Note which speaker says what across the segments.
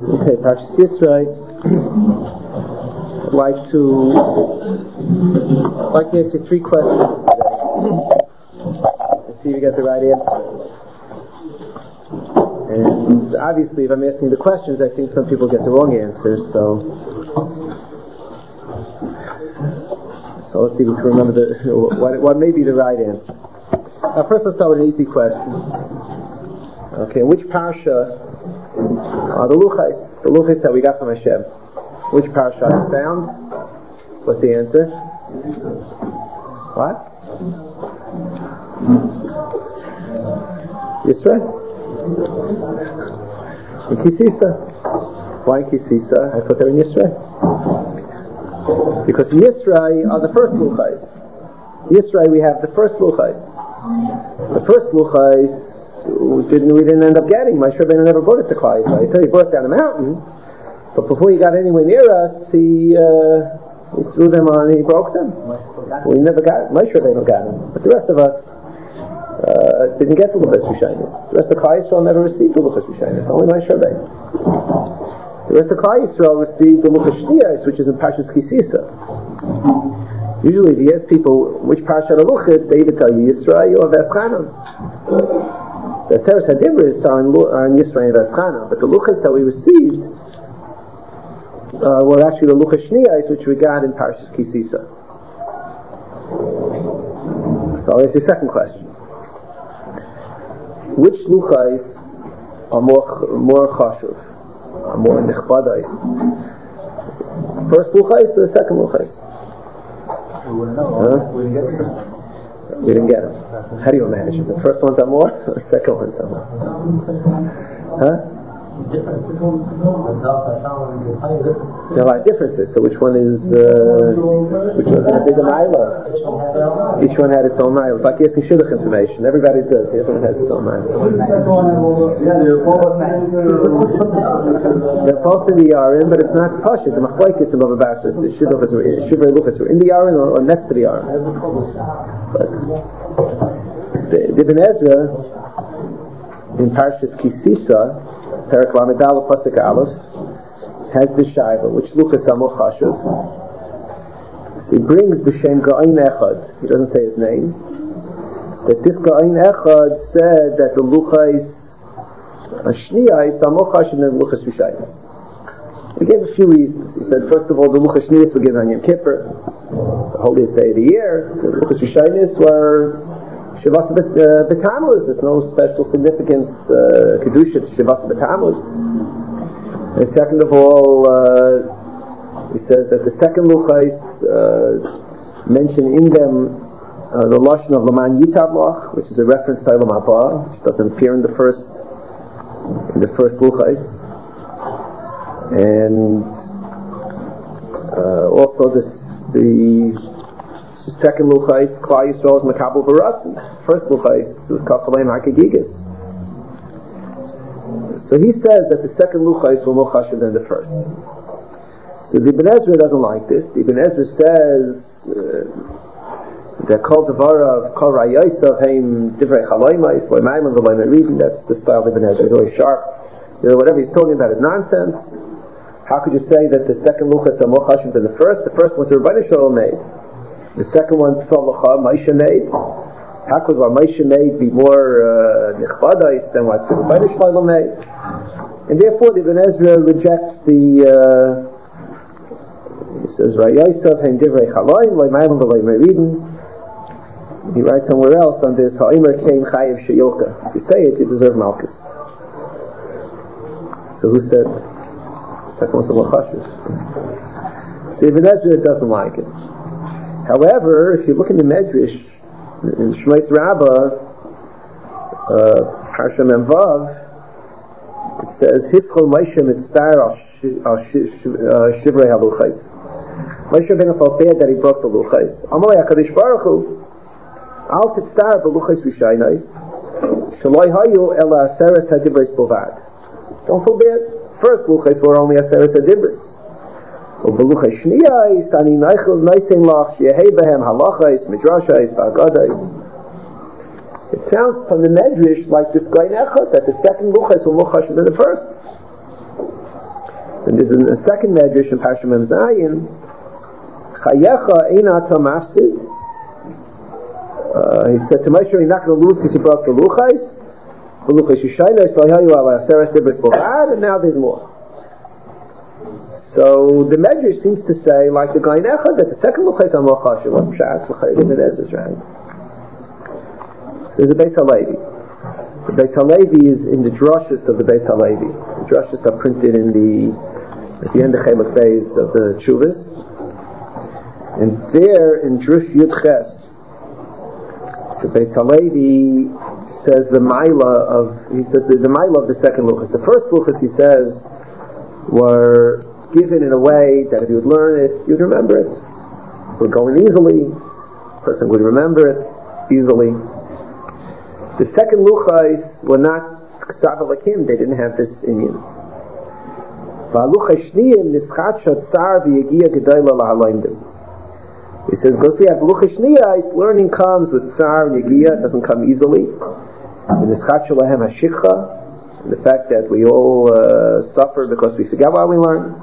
Speaker 1: Okay, Parshas Yisro. I'd like to ask you 3 questions today. Let's see if you get the right answer. And obviously, if I'm asking the questions, I think some people get the wrong answers. So let's see if we can remember what may be the right answer. Now, first, let's start with an easy question. Okay, which parsha are the luchos that we got from Hashem? Which parsha are found? What's the answer? What? Yisro? In Kisisa. Why in Kisisa? I thought they were in Yisro. Because in Yisro are the first luchos. In Yisro we have the first luchos. The first luchos we didn't end up getting. Moshe Rabbeinu never brought it to Klal Yisrael. He brought it down the mountain, but before he got anywhere near us, he threw them on and he broke them. We never got Moshe Rabbeinu got them, but the rest of us didn't get the Luchos Rishonos. The rest of Klal Yisrael never received the Luchos Rishonos. Only Moshe Rabbeinu. The rest of Klal Yisrael received the Luchos Shniyos, which is in Parshas Kisisa. Usually, if you ask people which parsha are luchos, they either tell you Yisrael or Veschanan. The Teres HaDibros are in Yisrael and Veschanan, but the luchos that we received were actually the Luchos Shniyos, which we got in Parshas Kisisa. So I'll ask you a second question. Which luchos are more chashuv, are more nichbadais? First luchos or the second luchos? We didn't get them. How do you imagine? The first ones are more, or the second ones are more? Huh? There are a lot of differences. So which one is a bigger milah? Each one had its own milah. It's like asking shidduch information. Everybody's good. Everyone has its own milah. They're both in the Yarin, but it's not pashut. The machlekes of Baba Basra, the shivrei luchos were in the Yarin or next to the Yarin. But the Ibn Ezra in Parshas Kisisa, Perak Lamed Aleph Pasuk Aleph, has the shayla which luchos are more chashuv. So he brings b'shem Ga'ain Echad. He doesn't say his name. That this Ga'ain Echad said that the luchos Shniyos are more chashuv than the luchos Rishonos. He gave a few reasons. He said, first of all, the luchos Shniyos were given on Yom Kippur, the holiest day of the year. The luchos Rishonos were Shavas B'Tammuz. There's no special significance, Kedusha to Shavas B'Tammuz. And second of all, he says that the second luchos mention in them the lashon of Laman Yitabloch, which is a reference to Olam Haba, which doesn't appear in the first luchos. And also the second luchos, Klal Yisrael is Makabel Baratzin. First luchos was Kafaleim HaKagigas. So he says that the second luchos were more chashuv than the first. So the Ibn Ezra doesn't like this. The Ibn Ezra says that Kol Tavara of Kol Rayosav Haim Divrei Chalaymais Loimayim and Loimayim reading. That's the style of Ibn Ezra. He's always sharp. Whatever he's talking about is nonsense. How could you say that the second luchos are more chashuv than the first? The first ones the Rebbeinu Shalom made. The second one, Tzalacha, Moshe made. How could what Moshe made be more nichbadais than what the Rebbeinu Shalom made? And therefore, the Ibn Ezra rejects he says, Rayosav Haim Divrei Chalaim Loimayim V'Loimei Riden. He writes somewhere else on this, Ha'imar Keim Chayiv Sheyilka. If you say it, you deserve Malchus. So who said that was a chashuv? The Ibn Ezra doesn't like it. However, if you look in the Medrash, in Shmos Rabbah, Parsha Mem Vav, it says, Hifchol Moshe Mitzvah al Shivrei HaLuchos. Moshe Rabbeinu felt bad that he broke the luchos. Amalei HaKadosh Baruch Hu, Al Titztar B'Luchos Rishonos, Shaloi Hayu Ela Aseres HaDibros Bovad. Don't feel bad. First luchos were only Aseres HaDibros. U'B'Luchos Shniyos, Ani Neichel Neisein Lach, Shehei Behem Halachos, Midrashos, V'Agados. It sounds from the Medrash like this Ga'ain Echad, that the second luchos were more chashuv than the first. And there's a second medrash in Parsha Mem Zayin, Chayecha ein ata mafsid. He said to Moshe, you're not going to lose because you broke the luchais. The luchais yishayna shloihayu ala aseres dibros bohad, and now there's more. So the medrash seems to say, like the Gaon Echad, that the second luchais are more chashuv. What pshat? Ibn Ezra's right. So there's a Beis Halevi. The Beis Halevi is in the drushes of the Beis Halevi. The drushes are printed at the end of Chelik Beis of the Tshuvas. And there, in Drush Yud Ches, the Beis Halevi says the Maila of the second luchas. The first luchas, he says, were given in a way that if you would learn it, you'd remember it. It would go in easily. A person would remember it easily. The second luchais were not ksava like him. They didn't have this inyan. He says, go see, learning comes with tsar and yagiyah. It doesn't come easily. And the fact that we all suffer because we forget why we learn.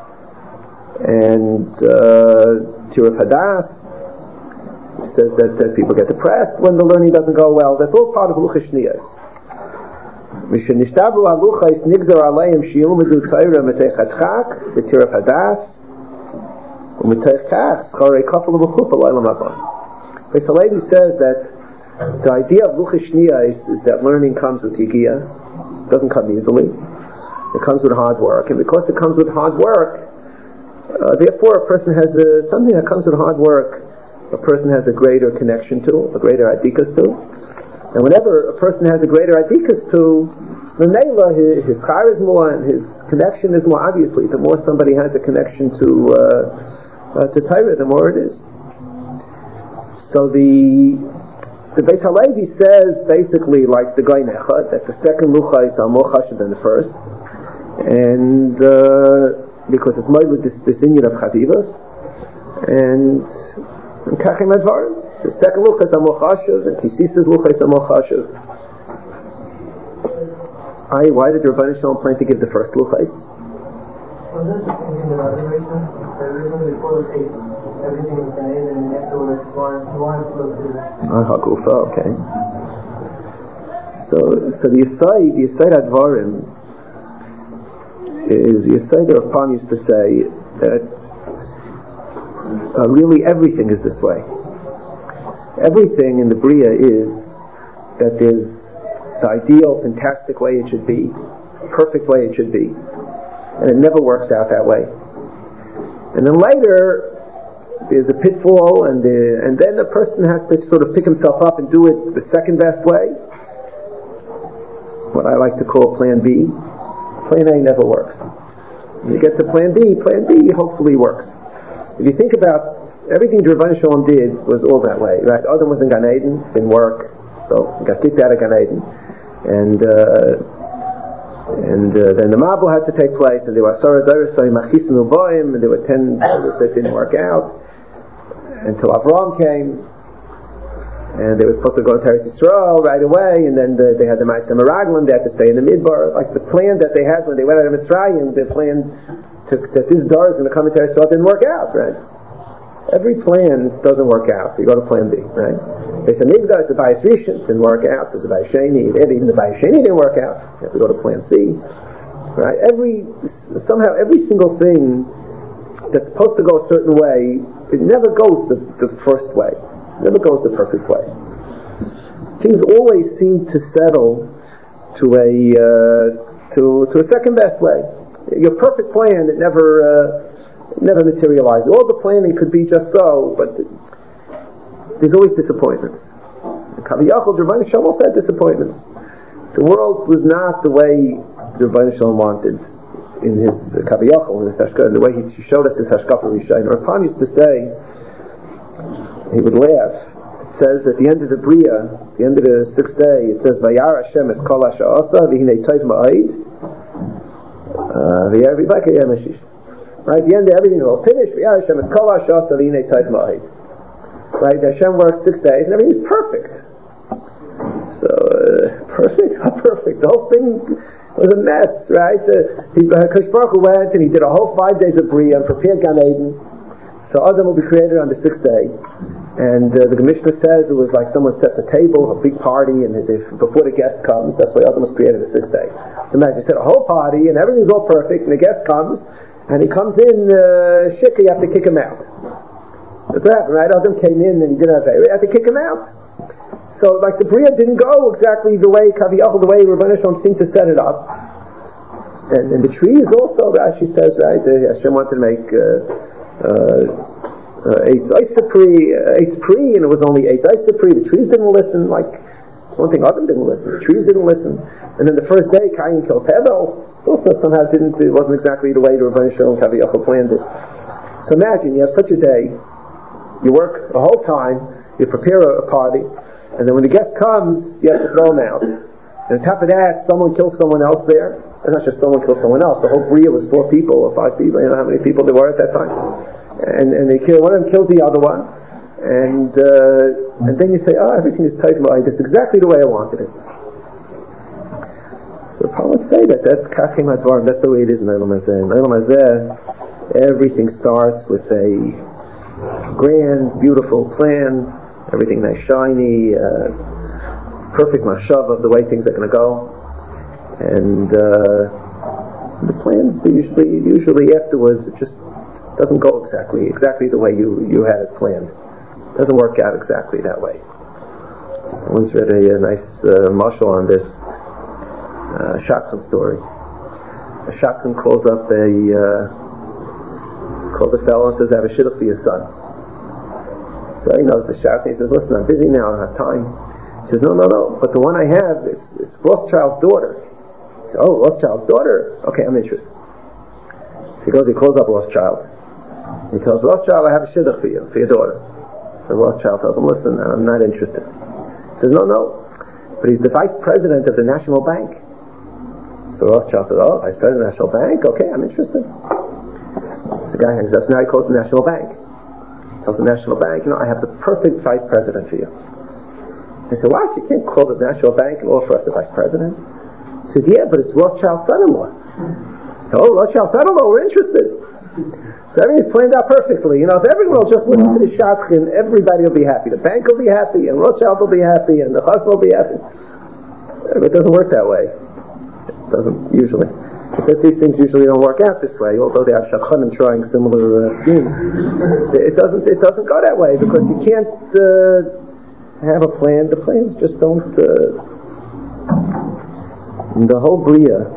Speaker 1: And Tiruf Hadas says that people get depressed when the learning doesn't go well. That's all part of luchas shniyas. Mishenishtabru haluchais nigzar aleim sheyilmedu Torah metechatchak b'tiruf hadas u'metechkach scharei kafel u'mechupa l'olam haba. Beis Halevi says that the idea of luchas shniyas is that learning comes with yigiyah. It doesn't come easily. It comes with hard work, and because it comes with hard work, therefore a person has something that comes with hard work. A person has a greater connection to, a greater adikas to. And whenever a person has a greater adikas to, the Mela, his char is more, and his connection is more, obviously. The more somebody has a connection to Torah, the more it is. So the Beis Halevi says, basically, like the Gaon Echad, that the second luchais are more chashuv than the first. And because it's made with this inyan of chavivas. And Kachim Advarim. The second luchas are more chashuv, and Kisis's luchas are more chashuv. Why did the Rebbeinu Shalom plan to give the first luchas?
Speaker 2: Was that in the other reason? The reason before the tape, everything was done and afterwards one flow through.
Speaker 1: Okay. So the Yesod Advarim is the Yesod of Pan used to say that really everything is this way. Everything in the Bria is that there's the ideal, fantastic way it should be, perfect way it should be, and it never works out that way. And then later there's a pitfall, and then the person has to sort of pick himself up and do it the second best way, what I like to call Plan B. Plan A never works. When you get to Plan B hopefully works. If you think about everything the Rebbeinu Shalom did was all that way, right? Adam was in Gan Eden, didn't work, so he got kicked out of Gan Eden, and then the Mabul had to take place, and there were Asara Zayrasai Machisim Uboim, and there were 10 that didn't work out until Avraham came, and they were supposed to go to Eretz Yisrael right away, and then they had the Ma'aseh Meraglim, they had to stay in the Midbar. Like the plan that they had when they went out of Mitzrayim, their plan that this door is going to come into Eretz Yisrael didn't work out, right? Every plan doesn't work out. You go to Plan B, right? There's a Migdash, the Bayis Rishon didn't work out. There's a Bayis Sheni, even the Bayis Sheni didn't work out. You have to go to Plan C, right? Somehow every single thing that's supposed to go a certain way, it never goes the first way. It never goes the perfect way. Things always seem to settle to a second best way. Your perfect plan, it never materializes. All the planning could be just so, but there's always disappointments. Kaviyachol, the Rebbeinu Shalom had disappointments. The world was not the way the Rebbeinu Shalom wanted in his Kaviyachol, in his Hashkafa, the way he showed us his Hashkafa Rishayim. Rappan used to say, he would laugh. It says at the end of the Bria, at the end of the sixth day, it says, Vayar Hashem et kol ha'sha'asa v'hinei toiv ma'id v'yar v'baka yamashish. Right, at the end of everything will finish. V'yar Hashem et kol ha'sha'asa v'hinei toiv ma'id. Right, Hashem worked 6 days and everything's perfect. So, perfect? Not perfect. The whole thing It was a mess, right? Hakadosh Baruch Hu went and he did a whole 5 days of Bria and prepared Gan Eden. So Adam will be created on the 6th day. And the Mishnah says it was like someone set the table, a big party, and before the guest comes, that's why Adam was created the 6th day. So imagine, you set a whole party and everything's all perfect, and the guest comes, and he comes in shikha, you have to kick him out. That's what happened, right? Adam came in and he didn't have you have to kick him out. So, like, the Bria didn't go exactly the way Kaviyachol, the way Rebbeinu Shalom seemed to set it up. And the trees also, Rashi says, right, Hashem wanted to make Eitz Pri, and it was only Eitz Pri. The trees didn't listen, like, one thing Adam didn't listen, the trees didn't listen. And then the first day, Cain kills Hevel, also somehow it wasn't exactly the way the Rebbeinu Shalom Kaviyachol planned it. So imagine, you have such a day, you work the whole time, you prepare a party, and then when the guest comes, you have to throw him out. And on top of that, someone kills someone else there. And not just someone kills someone else. The whole Bria was 4 people or 5 people. You know how many people there were at that time. And they kill one of them, kills the other one. And then you say, oh, everything is tight. This is exactly the way I wanted it. So Paul would say that's Kachim HaDvarim. That's the way it is in Olam Hazeh. In Olam Hazeh, everything starts with a grand, beautiful plan. Everything nice, shiny, perfect mashav of the way things are going to go, and the plans usually afterwards it just doesn't go exactly the way you had it planned. It doesn't work out exactly that way. I once read a nice mashal on this shotgun story. A shotgun calls a fellow and says, "I have a shidduch for your son." So he knows the shot, and he says, "Listen, I'm busy now, I don't have time." He says, No, but the one I have, it's Rothschild's daughter. He says, "Oh, Rothschild's daughter? Okay, I'm interested." So he calls up Rothschild. He tells Rothschild, "I have a shidduch for your daughter." So Rothschild tells him, "Listen, I'm not interested." He says, No, but he's the vice president of the National Bank. So Rothschild says, "Oh, vice president of the National Bank? Okay, I'm interested." The guy hangs up, so now he calls the National Bank. Tells the National Bank, I have the perfect vice president for you. They say, "What? You can't call the National Bank and offer us a vice president?" He says, "Yeah, but it's Rothschild's son-in-law." "Oh, Rothschild's son-in-law, we're interested." So everything's planned out perfectly. If everyone will just listen to the shadchan, everybody will be happy. The bank will be happy, and Rothschild will be happy, and the husband will be happy. But it doesn't work that way. It doesn't usually. Because these things usually don't work out this way, although they are shadchanim trying similar schemes. It doesn't go that way, because you can't have a plan. The plans just don't. The whole Bria,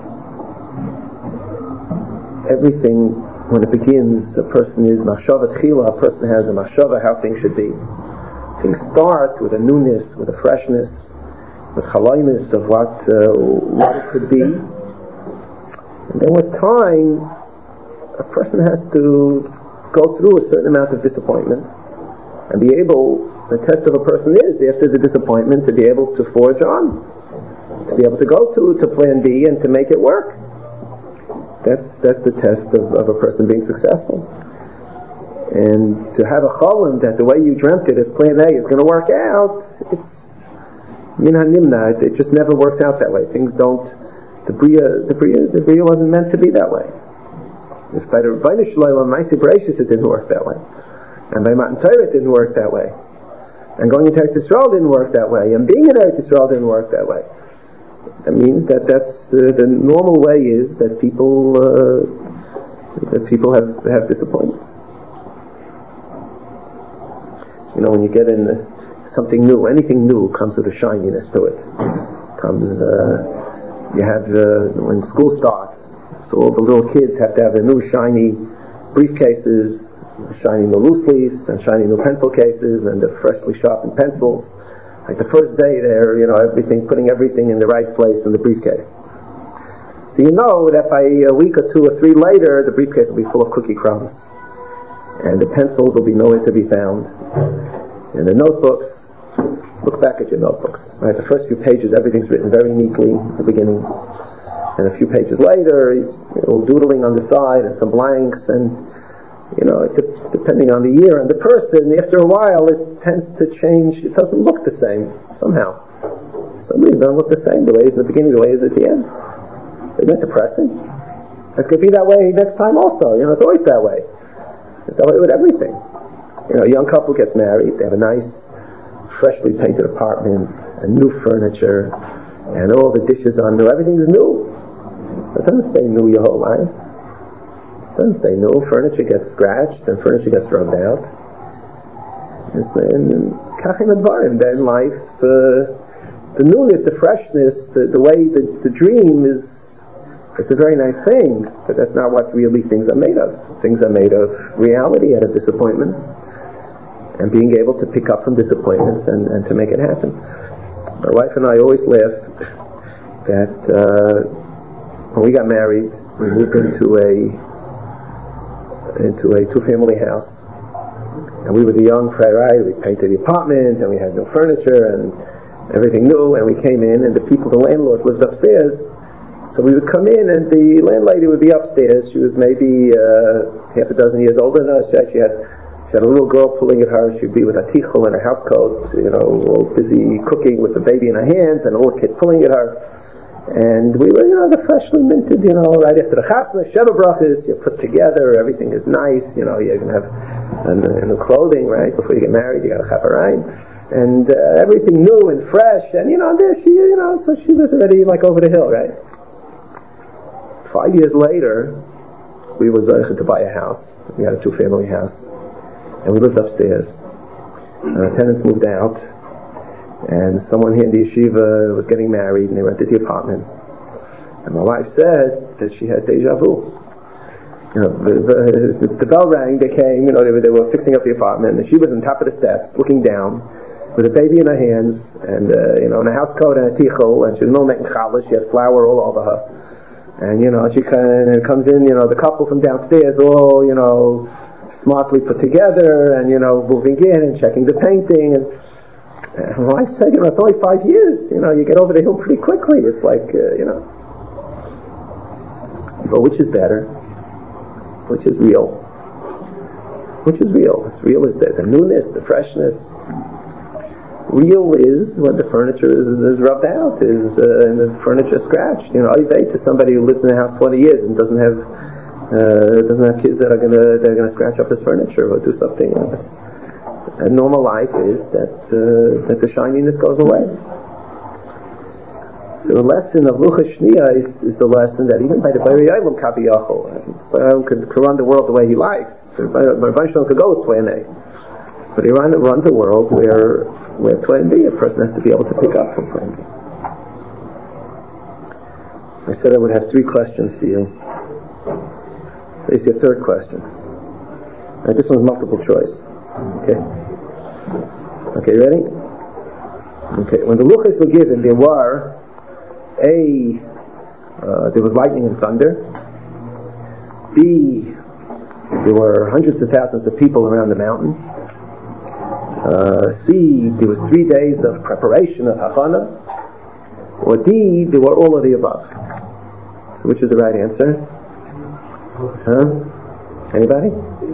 Speaker 1: everything, when it begins, a person is machshava tchila, a person has a machshava how things should be. Things start with a newness, with a freshness, with chalaymus of what it could be. And then with time, a person has to go through a certain amount of disappointment and be able, the test of a person is, after the disappointment, to be able to forge on, to be able to go to plan B and to make it work. That's the test of a person being successful. And to have a cholim that the way you dreamt it as plan A is going to work out, it's min hanimna, it just never works out that way. Things don't. The Bria wasn't meant to be that way. If by the Rebbeinu Shalom, Ma'aseh Bereishis, it didn't work that way, and by Matan Torah it didn't work that way, and going into Eretz Yisrael didn't work that way, and being in Eretz Yisrael didn't work that way. That means that's the normal way is that people have disappointments. When you get in something new, anything new comes with a shininess to it. You have, when school starts, so all the little kids have to have their new shiny briefcases, shiny new loose leaves, and shiny new pencil cases, and the freshly sharpened pencils. Like the first day they're, putting everything in the right place in the briefcase. So you know that by a week or 2 or 3 later, the briefcase will be full of cookie crumbs. And the pencils will be nowhere to be found. And the notebooks, look back at your notebooks. Right, the first few pages, everything's written very neatly at the beginning. And a few pages later, doodling on the side and some blanks, and depending on the year and the person, after a while it tends to change. It doesn't look the same somehow. Some reasons don't look the same. The way it is in the beginning, the way it is at the end. Isn't that depressing? It could be that way next time also. It's always that way. It's that way with everything. A young couple gets married, they have a nice, freshly painted apartment, and new furniture, and all the dishes are new. Everything is new. It doesn't stay new your whole life. It doesn't stay new. Furniture gets scratched, and furniture gets rubbed out. And kachim advarim. Then life, the newness, the freshness, the way the dream is. It's a very nice thing, but that's not what really things are made of. Things are made of reality and of disappointments, and being able to pick up from disappointments and to make it happen. My wife and I always laugh that when we got married, we moved into a two-family house, and we were the young Freirei. We painted the apartment, and we had new furniture and everything new, and we came in, and the landlord lived upstairs. So we would come in, and the landlady would be upstairs. She was maybe half a dozen years older than us. She had a little girl pulling at her. She'd be with a tichel and a house coat, all busy cooking with the baby in her hands, and a little kid pulling at her. And we were, the freshly minted, right after the chasna, Sheva brachas, you're put together, everything is nice, you're going to have new clothing, right? Before you get married, you got a chaperayim. And everything new and fresh, and there she, so she was already like over the hill, right? 5 years later, we were going to buy a house. We had a two-family house, and we lived upstairs. Our tenants moved out, and someone here in the yeshiva was getting married, and they rented the apartment. And my wife said that she had deja vu. The bell rang. They came. They were fixing up the apartment, and she was on top of the steps, looking down, with a baby in her hands, and in a house coat and a tichel, and she was making challahs. She had flour all over her. And she comes in, the couple from downstairs, all smartly put together, and moving in and checking the painting. And I said, it's only 5 years. You get over the hill pretty quickly. It's like, But which is better? Which is real? Which is real? What's real is the newness, the freshness. Real is when the furniture is rubbed out, and the furniture scratched. To somebody who lives in a house 20 years and doesn't have kids that are gonna scratch up his furniture or do something. A normal life is that the shininess goes away. So the lesson of Luchas Shniya is the lesson that even by the Bari Aylam Kabiyachol, could run the world the way he likes. Rabbi Shalom could go with Plan A, but he runs a world where Plan B, a person has to be able to pick up from Plan B. I said I would have 3 questions for you. This is your third question. Right, this one's multiple choice. Okay, ready? Okay, when the luchas were given, there was lightning and thunder. B, there were hundreds of thousands of people around the mountain. C, there was 3 days of preparation of hachana. Or D, there were all of the above. So which is the right answer? Anybody?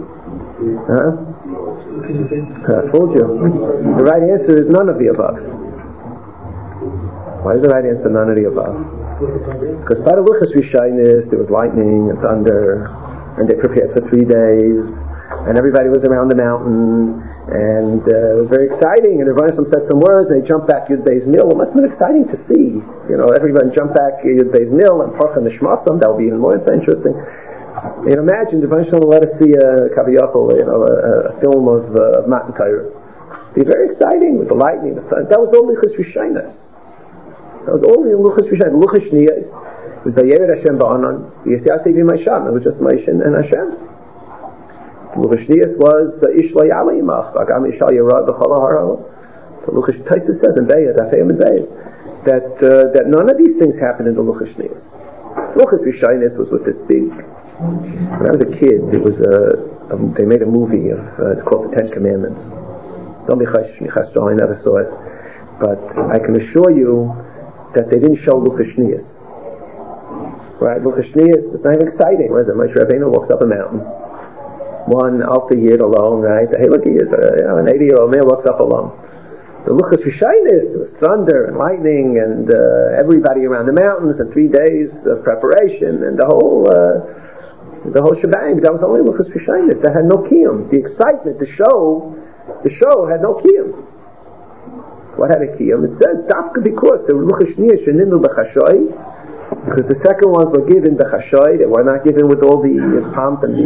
Speaker 1: I told you. The right answer is none of the above. Why is the right answer none of the above? Because by the Luchas Rishaynis, there was lightning and thunder, and they prepared for 3 days, and everybody was around the mountain, and it was very exciting, and everyone said some words, and they jumped back Yud Beis Nil. It must have been exciting to see. Everyone jumped back Yud Beis Nil and Parcha Nishmasam. That would be even more interesting. Imagine the Rebbeinu Shalom let us see a film of Matan Torah. It'd be very exciting with the lightning, the sun. That was all Luchas Rishaynis. That was all in Luchas Rishaynis. Luchas Shniya was Vayered Hashem Ba'anan. Yisyatev Yimasham. It was just Moshe and Hashem. Luchas Shniya was Ish Lo Ya'ala Yimach. V'agam Yishal Yerad V'chol Ha'ara. The Luchas Taisa says in Be'ez, Afayim and Be'ez, that none of these things happened in the Luchas Shniya. Luchas Rishaynis was with this big. When I was a kid, they made a movie called The 10 Commandments. Don't be chash, I never saw it, but I can assure you that they didn't show Luchas Shniya. Right, Luchas Shniya is not even exciting. What is it? Moshe Rabbeinu walks up a mountain. One Alta Yid alone, right? Hey, look, he is an 80-year-old man walks up alone. The Luchas Rishainis, there was thunder and lightning and everybody around the mountains and 3 days of preparation and the whole shebang. That was only Luchas Rishainis. That had no kiyum. The excitement, the show had no kiyum. What had a kiyum? It says dafka because the Luchas Shniyah shenindu b'chashoy, because the second ones were given b'chashoy. They were not given with all the pomp and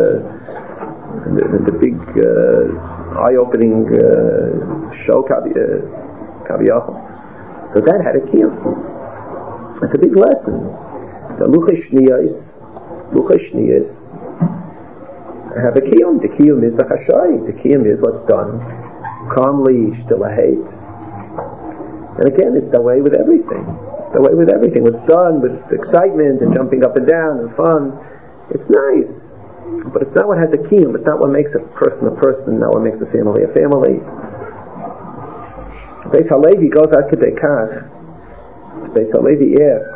Speaker 1: the big eye-opening show kaviyachol. So that had a kiyum. That's a big lesson. The Luchas Shniyos have a kiyum. The kiyum is the chashay. The kiyum is what's done calmly, shtilahet. And again, it's the way with everything. It's the way with everything. What's done with excitement and jumping up and down and fun, it's nice. But it's not what has a kiyum. It's not what makes a person, not what makes a family. Beis Halevi goes out to Dekach. Beis Halevi asks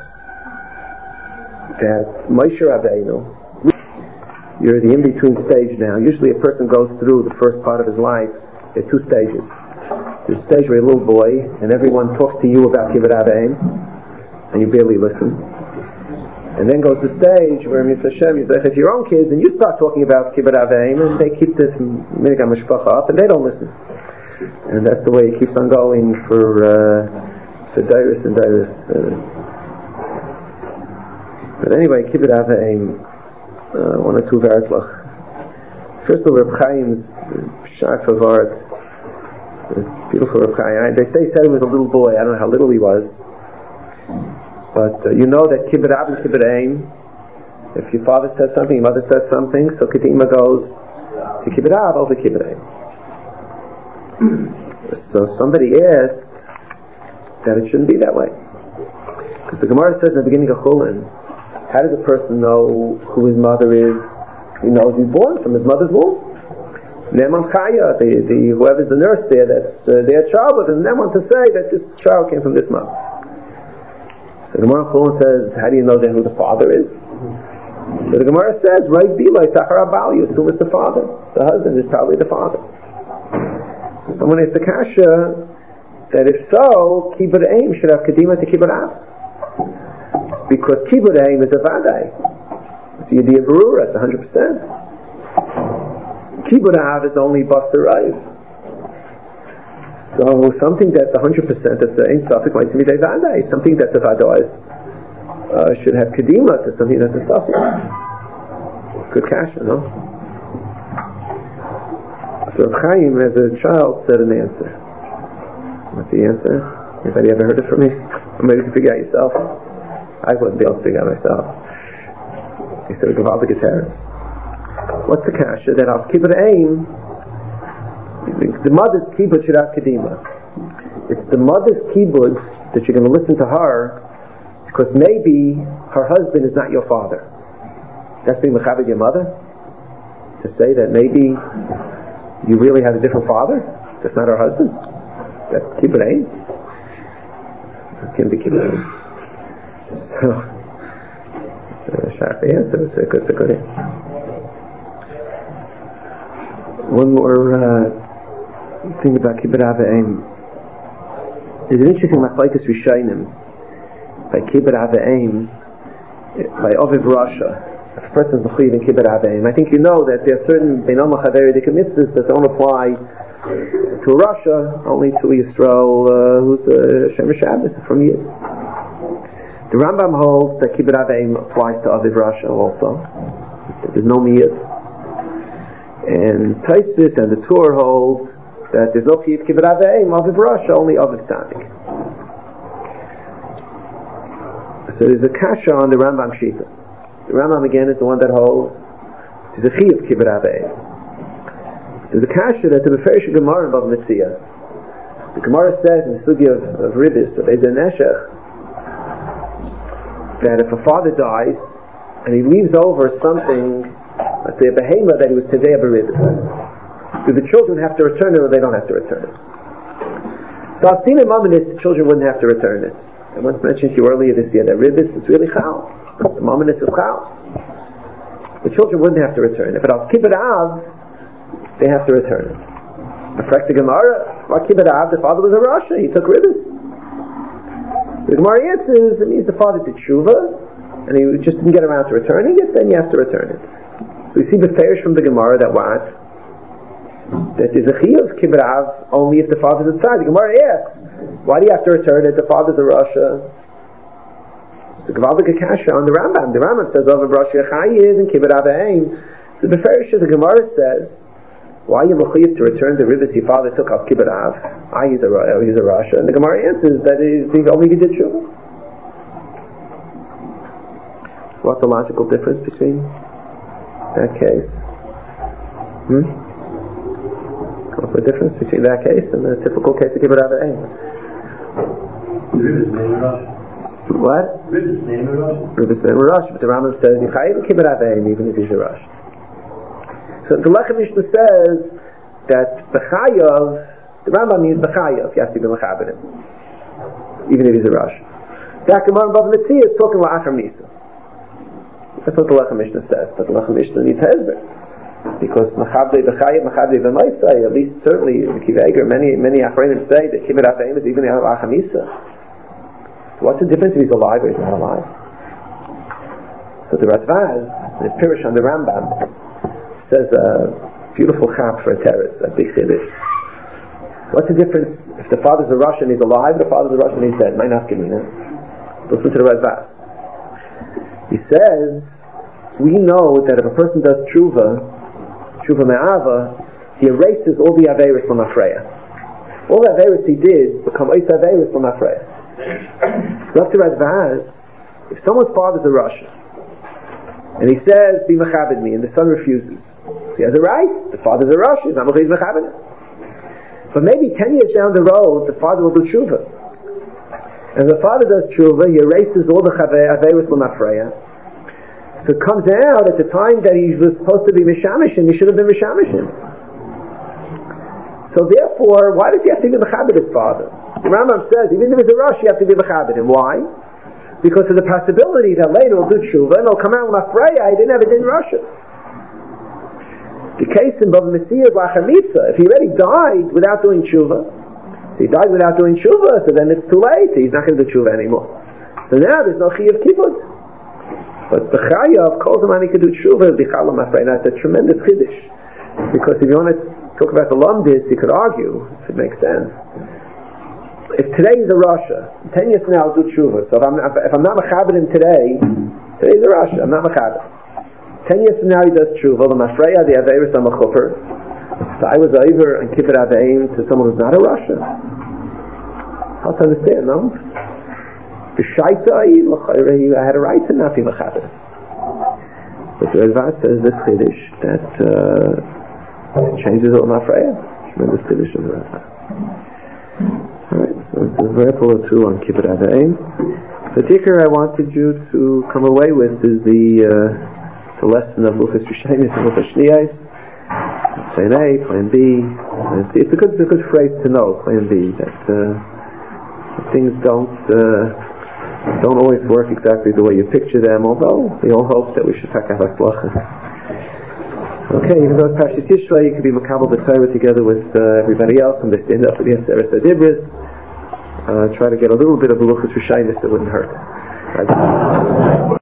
Speaker 1: that Moshe Rabbeinu, you're the in-between stage now. Usually a person goes through the first part of his life. There are 2 stages. There's a stage where you're a little boy and everyone talks to you about Kibbud Avim and you barely listen. And then goes the stage where Mitzvah Hashem, you say to your own kids, and you start talking about Kibbud Avim, and they keep this Minhag HaMishpacha up, and they don't listen. And that's the way it keeps on going for Dairis and Dairis. But anyway, Kibbud Avim, 1 or 2 Vertlach. First of all, Reb Chaim's Sharf of Art, beautiful Reb Chaim. They say he said he was a little boy. I don't know how little he was. But you know that Kibbud Av and Kibbud Aim, if your father says something, your mother says something, so Kedima goes to Kibbud Av over Kibbud Aim. So somebody asked that it shouldn't be that way. Because the Gemara says in the beginning of Chulin, how does a person know who his mother is? He knows he's born from his mother's womb. Neman Chaya, whoever's the nurse there, that's their child, and Neman to say that this child came from this mother. The Gemara Chulin says, how do you know then who the father is? So the Gemara says, right, Bilai, Sachar Abal, you assume it's the father. The husband is probably the father. Someone asked the Kasha that if so, Kibbud Aim should have Kedima to Kibbud Av. Because Kibbud Aim is a Vadai. It's the idea of Berura, it's 100%. Kibbud Av is only Basar Raiv. So something that's 100%, that's the Ein Safek might be Vadai. Something that's a Vadai should have Kedima to something that's a Safek. Good Kasha, no? So Chaim, as a child, said an answer. What's the answer? Anybody ever heard it from me? Or maybe you can figure out yourself. I wouldn't be able to figure out myself. He said, "Give all the guitar." What's the Kasha? That Al Kibbud Aim, the mother's kibbud should have Kedima. It's the mother's kibbud that you're going to listen to her, because maybe her husband is not your father. That's being mechabed your mother? To say that maybe you really had a different father? That's not her husband? That's Kibbud Aim? It can't be Kibbud Aim. So, sharp answer. It's a good answer. One more thing about Kibbud Avim. There's an interesting machlokes Rishonim by Kibbud Avim, by Oviv Rasha. If a person is mechuyev in Kibbud Avim, I think you know that there are certain Beinam Chaveri mitzvahs that don't apply to a Rasha, only to a Yisrael who's Shemesh Shabbos from Yid. The Rambam holds that Kibbud Avim applies to Oviv Rasha also. There's no miyud. And Tosfos and the Tur holds that there's no Kibbud Avim, Oviv Rasha, only Oviv Tzadik. So there's a kasha on the Rambam Shita. The Rambam again is the one that holds there's a Chiyuv Kibbud Avim. There's a kasha that the Beferish Gemara in Bava Metzia. The Gemara says in the Sugya of Ribbis, of Ezer Neshech, that if a father dies and he leaves over something, let's say a behema that he was Tevei B'Ribbis, do the children have to return it or they don't have to return it? So I've seen in Mamonis the children wouldn't have to return it. I once mentioned to you earlier this year that Ribbis is really chal. The Mamonis is chal. The children wouldn't have to return it. But Al Kibbud Av, they have to return it. The Gemara, Kibbut Av, the father was a Rasha, he took ribis. So the Gemara answers, it means the father did tshuva, and he just didn't get around to returning it, then you have to return it. So we see the farish from the Gemara that what? That there's a chiyuv of Kibbut Av only if the father's inside. The Gemara asks, why do you have to return it? The father's a Rasha. The Gavaldik Akasha on the Rambam. The Rambam says, over Brashia Chayiv and Kibbut Av Ein. So the farish of the Gemara says, why are you mechuyev to return the ribis your father took off Kibbut Av? He's a Rasha. And the Gemara answers that only he did tshuva. So what's the logical difference between that case? What's the difference between that case and the typical case of Kibbut Av Ein? What? Ribis name a Rasha. But the Rambam says you chayiv Kibbut Av Ein even if he's a Rasha. So the Lechem Mishnah says that B'chayav, the Rambam means B'chayav, you have to be Mechaber him, even if he's a Rasha. The Gemara in Bava Metzia is talking La'achar Misa. That's what the Lechem Mishnah says, but the Lechem Mishnah needs Hezber. Because Mechaber B'chayav, Mechaber B'maisai, at least certainly in Kiv Eiger, many Achronim say that Kibbut Av Ein is even La'achar Misa. So what's the difference if he's alive or he's not alive? So the Radvaz, the Pirush on the Rambam, says a beautiful chap for a terrace, a big chiddush. What's the difference if the father's a Russian and he's alive, the father's a Russian and he's dead? Might not give me that. Listen to the Radvaz. He says, we know that if a person does tshuva me'ava, he erases all the averis from Afreya. All the averis he did become ois averis from Afreya. So after Radvaz, if someone's father's a Russian and he says, be mechabed me, and the son refuses, so he has a right. The father's a Rosh. He's not mechabed. But maybe 10 years down the road, the father will do tshuva. And the father does tshuva, he erases all the averis l'mafreya. So it comes out at the time that he was supposed to be mishamishin, he should have been mishamishin. So therefore, why does he have to be mechabed his father? The Rambam says, even if he's a Rosh, you have to be mechabed him. Why? Because of the possibility that later he'll do tshuva and he'll come out l'mafreya, he didn't have it in Russia. The case in Bava Metzia is La'achar Misa. If he already died without doing tshuva, so he died without doing tshuva, so then it's too late. He's not going to do tshuva anymore. So now there's no chiyuv kibbut. But the chayav, kol zaman he could do tshuva, b'chalam afrei. That's a tremendous chiddush. Because if you want to talk about the lumdis, you could argue, if it makes sense. If today is a Rasha, 10 years from now I'll do tshuva. So if I'm not mechaber him today's a Rasha. I'm not mechaber. 10 years from now he does tshuva, the mafreya, the averis, the machuper. So I was over and Kibbut Av Ein to someone who's not a Rasha. How to understand, no? The shaita, he had a right to not be mechaber. But the Radvaz says this chiddush that changes all mafreya. Tremendous chiddush of the Radvaz. Alright, so it's a vertical or two on Kibbut Av Ein. The ticker I wanted you to come away with is the lesson of Luchas Rishaynis and Luchas Shniyais. Plan A, Plan B. It's a good phrase to know, Plan B, that things don't always work exactly the way you picture them, although we all hope that we should have Hatzlacha. Okay, even though it's Parshas Yisro, you could be Makabel B'Torah together with everybody else and they stand up for the Aseret Adibris. Try to get a little bit of Luchas Rishaynis that wouldn't hurt.